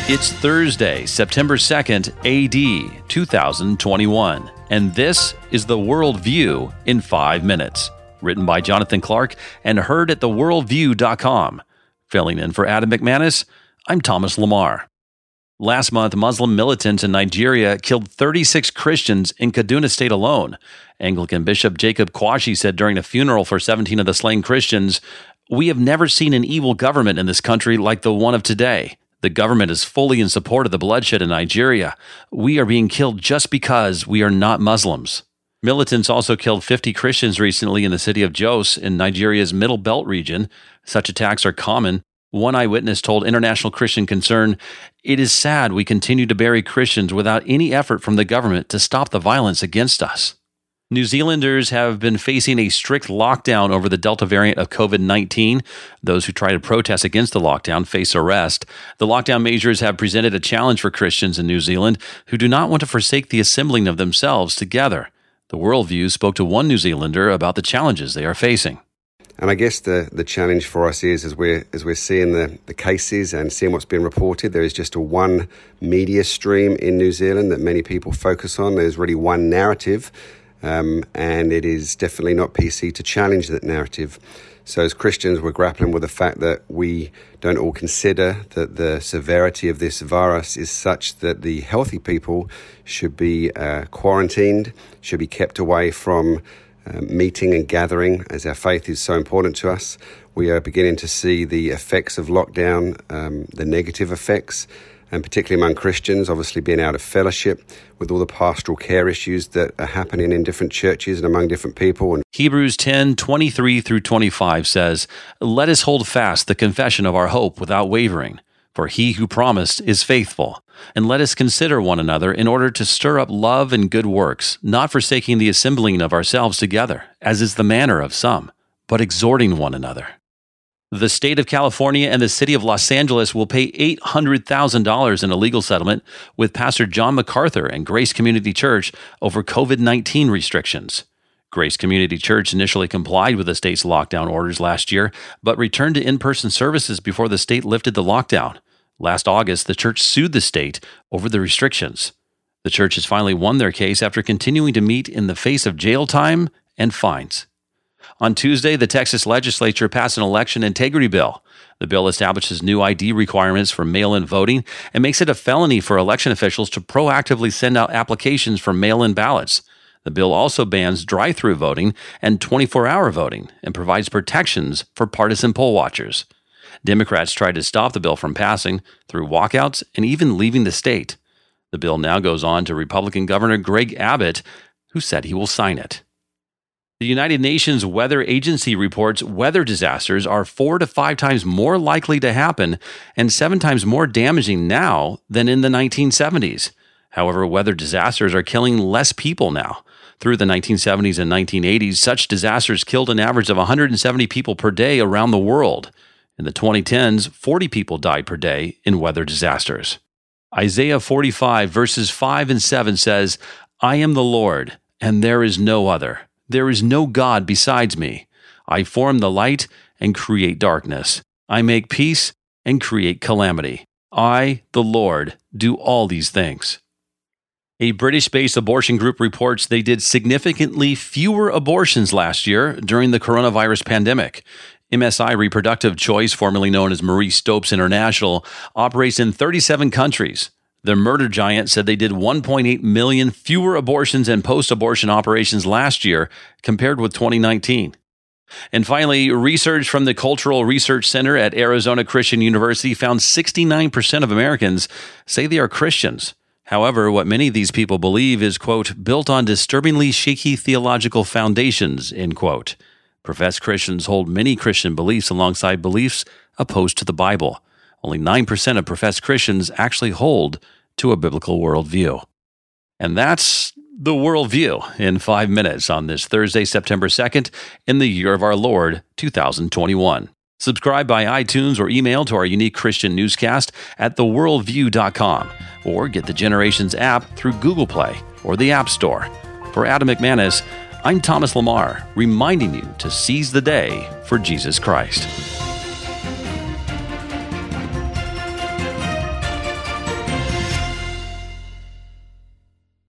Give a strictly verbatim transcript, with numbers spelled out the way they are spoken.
It's Thursday, September second, A D two thousand twenty-one, and this is The World View in five minutes, written by Jonathan Clark and heard at the world view dot com. Filling in for Adam McManus, I'm Thomas Lamar. Last month, Muslim militants in Nigeria killed thirty-six Christians in Kaduna State alone. Anglican Bishop Jacob Kwashi said during a funeral for seventeen of the slain Christians, "We have never seen an evil government in this country like the one of today. The government is fully in support of the bloodshed in Nigeria. We are being killed just because we are not Muslims." Militants also killed fifty Christians recently in the city of Jos in Nigeria's Middle Belt region. Such attacks are common. One eyewitness told International Christian Concern, "It is sad we continue to bury Christians without any effort from the government to stop the violence against us." New Zealanders have been facing a strict lockdown over the Delta variant of covid nineteen. Those who try to protest against the lockdown face arrest. The lockdown measures have presented a challenge for Christians in New Zealand who do not want to forsake the assembling of themselves together. The Worldview spoke to one New Zealander about the challenges they are facing. And I guess the, the challenge for us is, as we're, as we're seeing the, the cases and seeing what's been reported, there is just a one media stream in New Zealand that many people focus on. There's really one narrative. Um, and it is definitely not P C to challenge that narrative. So as Christians, we're grappling with the fact that we don't all consider that the severity of this virus is such that the healthy people should be uh, quarantined, should be kept away from uh, meeting and gathering, as our faith is so important to us. We are beginning to see the effects of lockdown, um, the negative effects, and particularly among Christians, obviously being out of fellowship with all the pastoral care issues that are happening in different churches and among different people. And Hebrews ten, twenty-three through twenty-five says, "Let us hold fast the confession of our hope without wavering, for he who promised is faithful. And let us consider one another in order to stir up love and good works, not forsaking the assembling of ourselves together, as is the manner of some, but exhorting one another." The state of California and the city of Los Angeles will pay eight hundred thousand dollars in a legal settlement with Pastor John MacArthur and Grace Community Church over covid nineteen restrictions. Grace Community Church initially complied with the state's lockdown orders last year, but returned to in-person services before the state lifted the lockdown. Last August, the church sued the state over the restrictions. The church has finally won their case after continuing to meet in the face of jail time and fines. On Tuesday, the Texas legislature passed an election integrity bill. The bill establishes new I D requirements for mail-in voting and makes it a felony for election officials to proactively send out applications for mail-in ballots. The bill also bans drive-through voting and twenty-four hour voting and provides protections for partisan poll watchers. Democrats tried to stop the bill from passing through walkouts and even leaving the state. The bill now goes on to Republican Governor Greg Abbott, who said he will sign it. The United Nations Weather Agency reports weather disasters are four to five times more likely to happen and seven times more damaging now than in the nineteen seventies. However, weather disasters are killing less people now. Through the nineteen seventies and nineteen eighties, such disasters killed an average of one hundred seventy people per day around the world. In the twenty tens, forty people died per day in weather disasters. Isaiah forty-five verses five and seven says, "I am the Lord, and there is no other. There is no God besides me. I form the light and create darkness. I make peace and create calamity. I, the Lord, do all these things." A British-based abortion group reports they did significantly fewer abortions last year during the coronavirus pandemic. M S I Reproductive Choice, formerly known as Marie Stopes International, operates in thirty-seven countries. The murder giant said they did one point eight million fewer abortions and post-abortion operations last year compared with twenty nineteen. And finally, research from the Cultural Research Center at Arizona Christian University found sixty-nine percent of Americans say they are Christians. However, what many of these people believe is, quote, built on disturbingly shaky theological foundations, end quote. Professed Christians hold many Christian beliefs alongside beliefs opposed to the Bible. Only nine percent of professed Christians actually hold to a biblical worldview. And that's The Worldview in five minutes on this Thursday, September second, in the year of our Lord, two thousand twenty-one. Subscribe by iTunes or email to our unique Christian newscast at the world view dot com or get the Generations app through Google Play or the App Store. For Adam McManus, I'm Thomas Lamar, reminding you to seize the day for Jesus Christ.